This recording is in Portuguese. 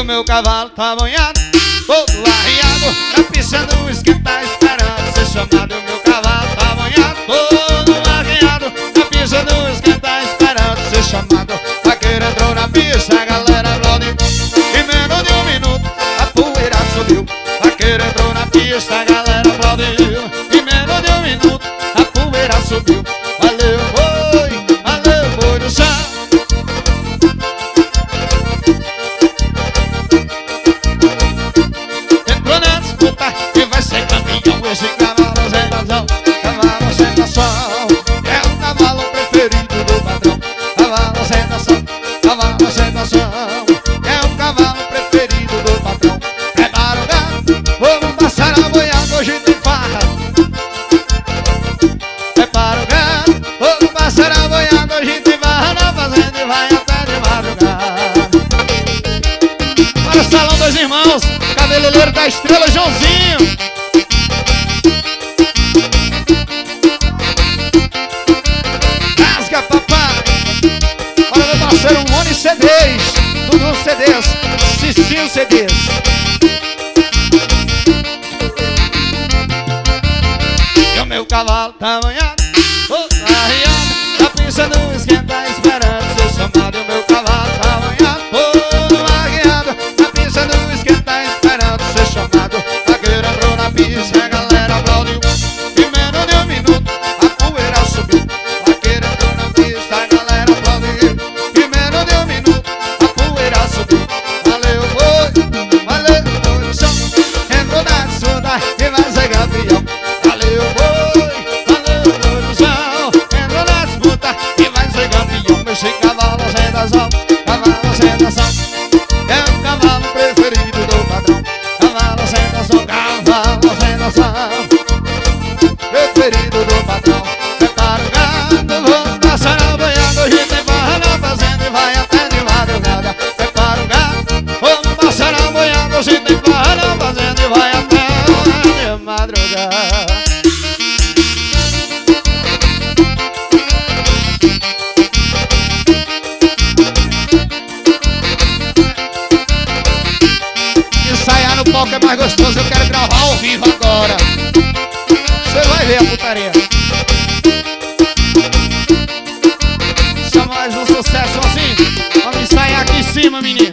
meu cavalo tá banhado, todo arriado, na pista do esquentar, esperando ser chamado. O meu cavalo tá banhado, todo arriado, na pista do esquentar, esperando ser chamado. Vaqueiro entrou na pista, a galera aplaudiu. Em menos de um minuto, a poeira subiu. Vaqueiro entrou na pista, a galera aplaudiu. Em menos de um minuto, a poeira subiu. Valeu, boi do chão. Entrou na disputa e vai ser campeão. Esse cavalo sem razão, cavalo sem noção. É o cavalo preferido do patrão. Cavalo sem noção, cavalo sem noção. É o cavalo preferido do patrão. Prepara o gado, vamos passar a boiada, hoje tem farra. Prepara o gado, vamos passar a boiada, hoje tem farra na fazenda e vai até de madrugada. Para o Salão dos Irmãos, cabeleireiro da Estrela, Joãozinho. Rasga, papai. Para meu parceiro, um Mone CDs, Dudu CDs, Cicinho CDs. E o meu cavalo tá banhado, todo arriado, tá pensando em esquentar, esperando ser chamado. E o meu cavalo tá banhado, todo arriado, tá pensando em esquentar, esperando ser chamado. Vaqueiro entrou na pista, a galera aplaudiu. Em menos de um minuto, a poeira subiu. Vaqueiro entrou na pista, a galera aplaudiu. Em menos de um minuto, a poeira subiu. Valeu, boi do chão. Entrou na disputa e vai ser campeão. Valeu, boi do chão. Entrou na disputa e vai ser campeão. Esse cavalo sem noção, cavalo sem noção. É o cavalo preferido do patrão. Cavalo sem noção, cavalo sem noção. Preferido do patrão. Prepara o gado, vamos passar a boiada, hoje tem barra na fazenda e vai até de madrugada. Prepara o gado, vamos passar a boiada, hoje tem barra na fazenda e vai até de madrugada. Ensaiar no palco é mais gostoso, eu quero gravar ao vivo agora. Você vai ver a putaria. Só mais um sucesso assim. Vamos ensaiar aqui em cima, menino.